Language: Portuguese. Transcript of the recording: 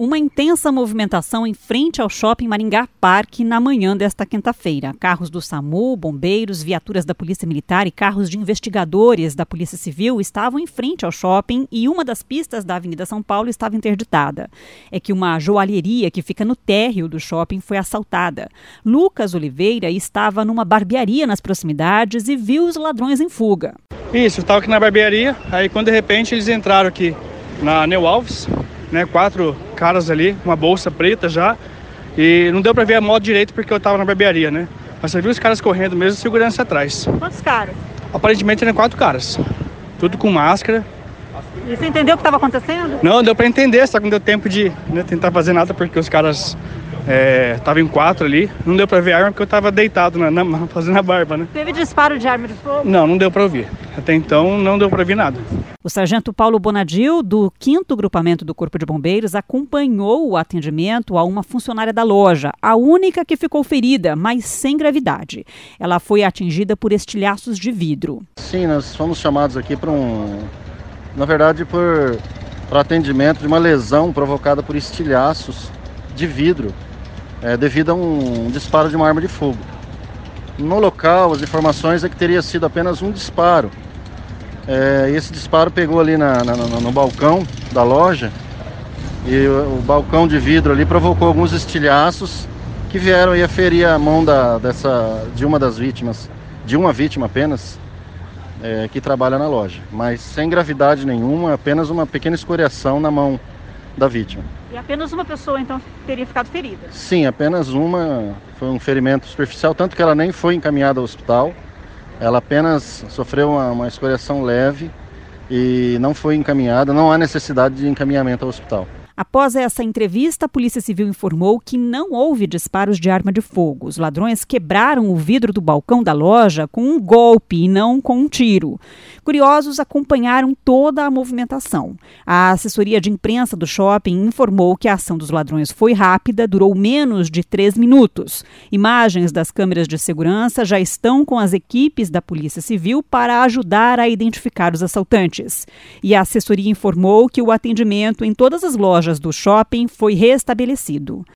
Uma intensa movimentação em frente ao Shopping Maringá Parque na manhã desta quinta-feira. Carros do SAMU, bombeiros, viaturas da Polícia Militar e carros de investigadores da Polícia Civil estavam em frente ao shopping e uma das pistas da Avenida São Paulo estava interditada. É que uma joalheria que fica no térreo do shopping foi assaltada. Lucas Oliveira estava numa barbearia nas proximidades e viu os ladrões em fuga. Isso, eu estava aqui na barbearia, aí quando de repente eles entraram aqui na Neu Alves, 4 caras ali, uma bolsa preta já, e não deu pra ver a moto direito porque eu tava na barbearia, Mas você viu os caras correndo mesmo, segurança atrás. Quantos caras? Aparentemente eram 4 caras, tudo com máscara. E você entendeu o que estava acontecendo? Não, deu pra entender, só que não deu tempo de tentar fazer nada porque os caras estavam em 4 ali. Não deu pra ver a arma porque eu tava deitado fazendo a barba, Teve disparo de arma de fogo? Não deu pra ouvir. Até então não deu pra ver nada. O sargento Paulo Bonadil, do 5º Grupamento do Corpo de Bombeiros, acompanhou o atendimento a uma funcionária da loja, a única que ficou ferida, mas sem gravidade. Ela foi atingida por estilhaços de vidro. Sim, nós fomos chamados aqui para atendimento de uma lesão provocada por estilhaços de vidro, devido a um disparo de uma arma de fogo. No local, as informações é que teria sido apenas um disparo. Esse disparo pegou ali no balcão da loja e o balcão de vidro ali provocou alguns estilhaços que vieram a ferir a mão de uma vítima apenas, que trabalha na loja, mas sem gravidade nenhuma, apenas uma pequena escoriação na mão da vítima. E apenas uma pessoa então teria ficado ferida? Sim, apenas uma, foi um ferimento superficial, tanto que ela nem foi encaminhada ao hospital. Ela apenas sofreu uma escoriação leve e não foi encaminhada, não há necessidade de encaminhamento ao hospital. Após essa entrevista, a Polícia Civil informou que não houve disparos de arma de fogo. Os ladrões quebraram o vidro do balcão da loja com um golpe e não com um tiro. Curiosos acompanharam toda a movimentação. A assessoria de imprensa do shopping informou que a ação dos ladrões foi rápida, durou menos de 3 minutos. Imagens das câmeras de segurança já estão com as equipes da Polícia Civil para ajudar a identificar os assaltantes. E a assessoria informou que o atendimento em todas as lojas do shopping foi restabelecido.